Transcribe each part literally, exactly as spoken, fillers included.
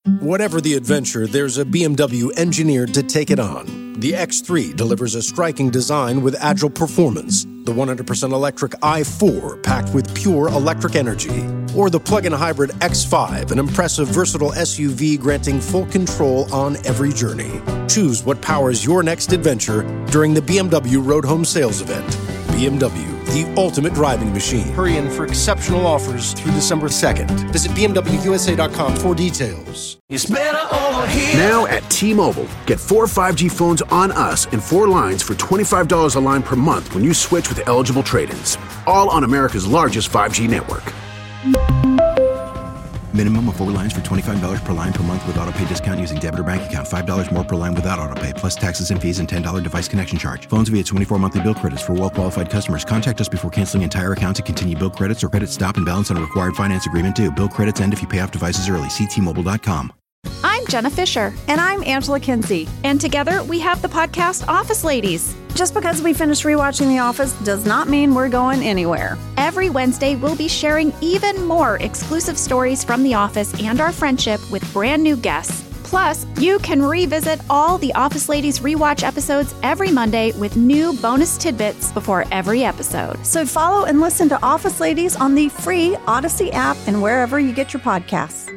Whatever the adventure, there's a B M W engineered to take it on. The X three delivers a striking design with agile performance. The one hundred percent electric i four packed with pure electric energy. Or the plug-in hybrid X five, an impressive versatile S U V granting full control on every journey. Choose what powers your next adventure during the B M W Road Home Sales Event. B M W, the ultimate driving machine. Hurry in for exceptional offers through December second. Visit B M W U S A dot com for details. It's better over here. Now at T-Mobile, get four five G phones on us and four lines for twenty-five dollars a line per month when you switch with eligible trade-ins. All on America's largest five G network. Minimum of four lines for twenty-five dollars per line per month with autopay discount using debit or bank account. five dollars more per line without autopay, plus taxes and fees and ten dollars device connection charge. Phones via twenty-four monthly bill credits for well-qualified customers. Contact us before canceling entire account to continue bill credits or credit stop and balance on a required finance agreement due. Bill credits end if you pay off devices early. See T Mobile dot com. I'm Jenna Fisher. And I'm Angela Kinsey. And together we have the podcast Office Ladies. Just because we finished rewatching The Office does not mean we're going anywhere. Every Wednesday, we'll be sharing even more exclusive stories from The Office and our friendship with brand new guests. Plus, you can revisit all the Office Ladies rewatch episodes every Monday with new bonus tidbits before every episode. So follow and listen to Office Ladies on the free Odyssey app and wherever you get your podcasts.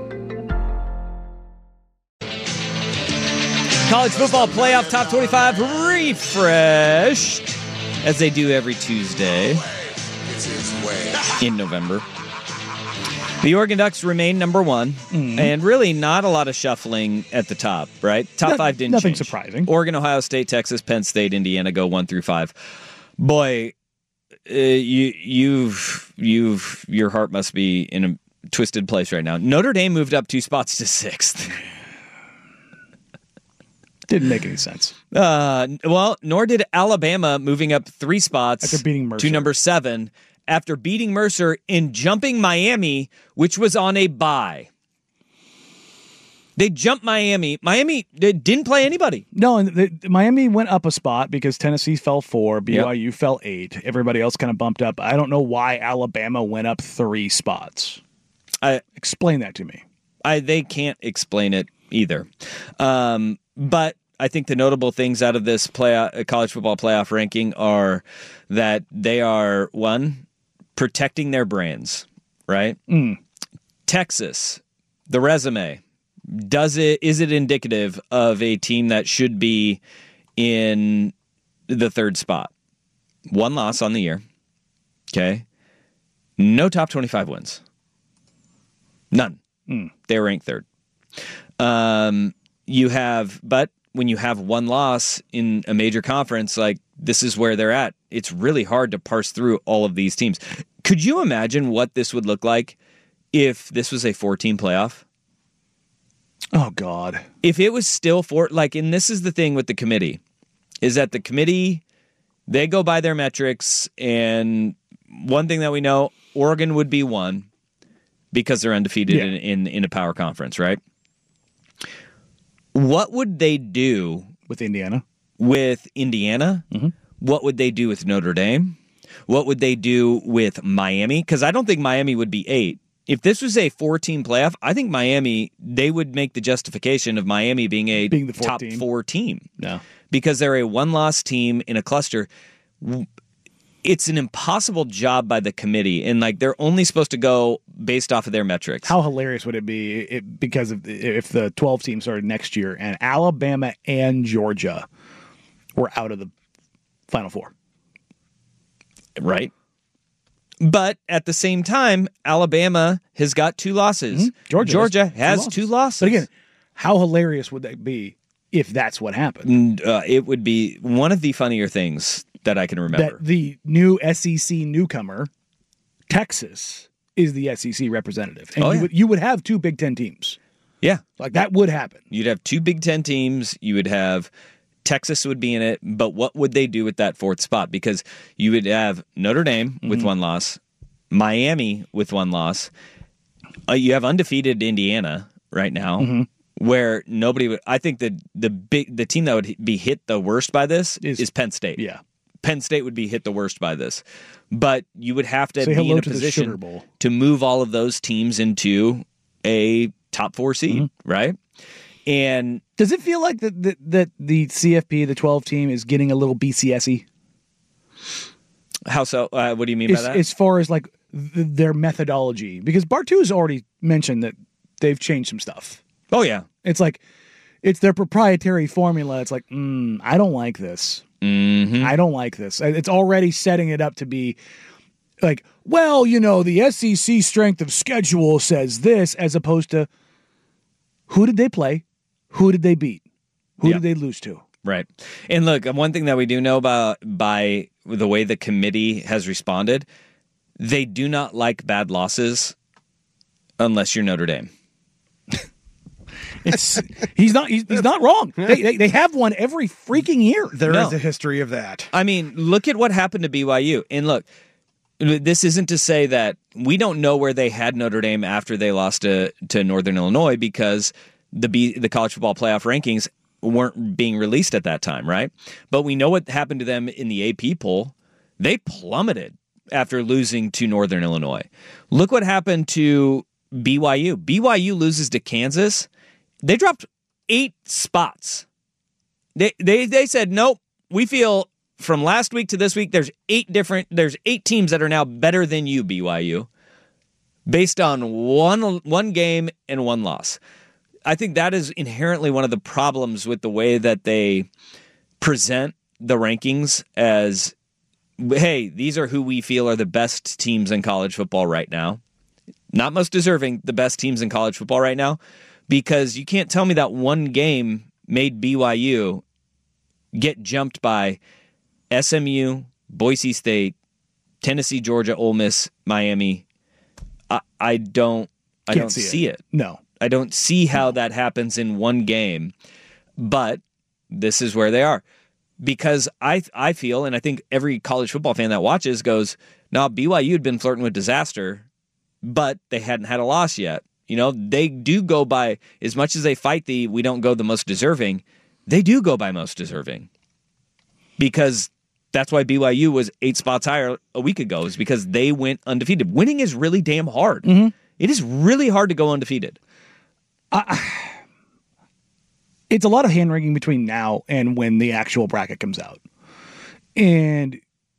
College football playoff top twenty-five refreshed, as they do every Tuesday in November. The Oregon Ducks remain number one, mm. and really not a lot of shuffling at the top, right? Top no, five didn't nothing change. Surprising. Oregon, Ohio State, Texas, Penn State, Indiana go one through five. Boy, uh, you, you've you've your heart must be in a twisted place right now. Notre Dame moved up two spots to sixth. Didn't make any sense. Uh, well, nor did Alabama, moving up three spots after beating Mercer to number seven after beating Mercer and jumping Miami, which was on a bye. They jumped Miami. Miami didn't play anybody. No, and the, Miami went up a spot because Tennessee fell four, B Y U yep. fell eight. Everybody else kind of bumped up. I don't know why Alabama went up three spots. I, Explain that to me. I They can't explain it either. Um, but I think the notable things out of this play, college football playoff ranking are that they are, one, protecting their brands, right? Mm. Texas, the resume, does it is it indicative of a team that should be in the third spot? One loss on the year, okay? No top twenty-five wins. None. Mm. They're ranked third. Um, you have, but when you have one loss in a major conference, like this is where they're at. It's really hard to parse through all of these teams. Could you imagine what this would look like if this was a four-team playoff? Oh, God. If it was still four, like, and this is the thing with the committee, is that the committee, they go by their metrics, and one thing that we know, Oregon would be one because they're undefeated yeah. in, in, in a power conference, right? What would they do with Indiana? With Indiana? Mm-hmm. What would they do with Notre Dame? What would they do with Miami? Because I don't think Miami would be eight. If this was a four-team playoff, I think Miami, they would make the justification of Miami being a being the top team. four team. No. Because they're a one-loss team in a cluster. It's an impossible job by the committee, and like they're only supposed to go based off of their metrics. How hilarious would it be if, because of, if the twelve team started next year and Alabama and Georgia were out of the Final Four? Right. But at the same time, Alabama has got two losses. Mm-hmm. Georgia, Georgia has, has two, losses. two losses. But again, how hilarious would that be if that's what happened? Uh, it would be one of the funnier things that I can remember. That the new S E C newcomer, Texas, is the S E C representative. And oh, you, yeah. would, you would have two Big Ten teams. Yeah. Like that would happen. You'd have two Big Ten teams. You would have Texas would be in it. But what would they do with that fourth spot? Because you would have Notre Dame with mm-hmm. one loss, Miami with one loss. Uh, you have undefeated Indiana right now. Mm-hmm. Where nobody would, I think that the big the team that would be hit the worst by this is, is Penn State. Yeah, Penn State would be hit the worst by this, but you would have to Say be in a to position to move all of those teams into a top four seed, mm-hmm. right? And does it feel like that the, that the C F P, the twelve team, is getting a little B C S-y? How so? Uh, what do you mean as, by that? As far as like th- their methodology, because Bartu's already mentioned that they've changed some stuff. Oh yeah, it's like it's their proprietary formula. It's like mm, I don't like this. Mm-hmm. I don't like this. It's already setting it up to be like, well, you know, the S E C strength of schedule says this, as opposed to who did they play, who did they beat, who yeah. did they lose to. Right. And look, one thing that we do know about by the way the committee has responded, they do not like bad losses unless you're Notre Dame. It's, he's not he's, he's not wrong. They, they they have one every freaking year. There no. is a history of that. I mean, look at what happened to B Y U. And look, this isn't to say that we don't know where they had Notre Dame after they lost to, to Northern Illinois, because the B, the college football playoff rankings weren't being released at that time, right? But we know what happened to them in the A P poll. They plummeted after losing to Northern Illinois. Look what happened to B Y U. B Y U loses to Kansas. They dropped eight spots. They they they said, nope, we feel from last week to this week, there's eight different, there's eight teams that are now better than you, B Y U, based on one one game and one loss. I think that is inherently one of the problems with the way that they present the rankings as, hey, these are who we feel are the best teams in college football right now. Not most deserving, the best teams in college football right now, because you can't tell me that one game made B Y U get jumped by S M U, Boise State, Tennessee, Georgia, Ole Miss, Miami. I, I don't, I Can't don't see, see it. it. No. I don't see how that happens in one game, but this is where they are. Because I I feel, and I think every college football fan that watches goes, no, B Y U had been flirting with disaster, but they hadn't had a loss yet. You know, they do go by, as much as they fight the we don't go the most deserving, they do go by most deserving. Because that's why B Y U was eight spots higher a week ago, is because they went undefeated. Winning is really damn hard. Mm-hmm. It is really hard to go undefeated. Uh, it's a lot of hand-wringing between now and when the actual bracket comes out. And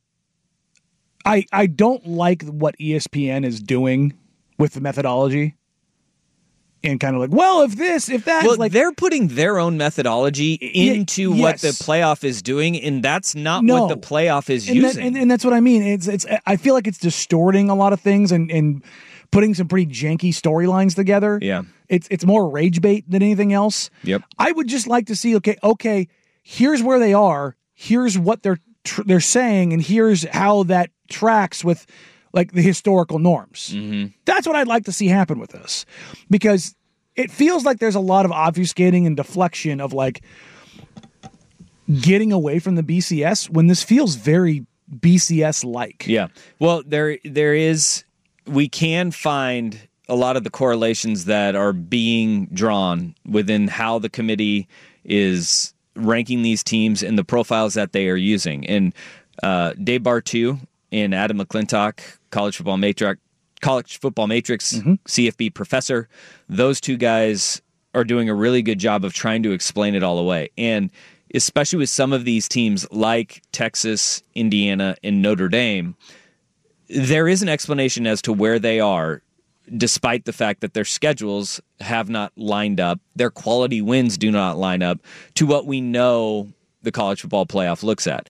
I I don't like what E S P N is doing with the methodology. And kind of like, well, if this, if that, well, like they're putting their own methodology into y- what yes. the playoff is doing, and that's not no. what the playoff is and using. That, and, and that's what I mean. It's it's. I feel like it's distorting a lot of things and, and putting some pretty janky storylines together. Yeah, it's it's more rage bait than anything else. Yep. I would just like to see. Okay, okay. Here's where they are. Here's what they're tr- they're saying, and here's how that tracks with like the historical norms. Mm-hmm. That's what I'd like to see happen with this, because it feels like there's a lot of obfuscating and deflection of like getting away from the B C S when this feels very B C S like. Yeah. Well, there there is, we can find a lot of the correlations that are being drawn within how the committee is ranking these teams and the profiles that they are using. And uh, Dave Bartu and Adam McClintock, college football matrix, college football matrix, mm-hmm. C F B professor, those two guys are doing a really good job of trying to explain it all away. And especially with some of these teams like Texas, Indiana, and Notre Dame, there is an explanation as to where they are, despite the fact that their schedules have not lined up, their quality wins do not line up to what we know the college football playoff looks at.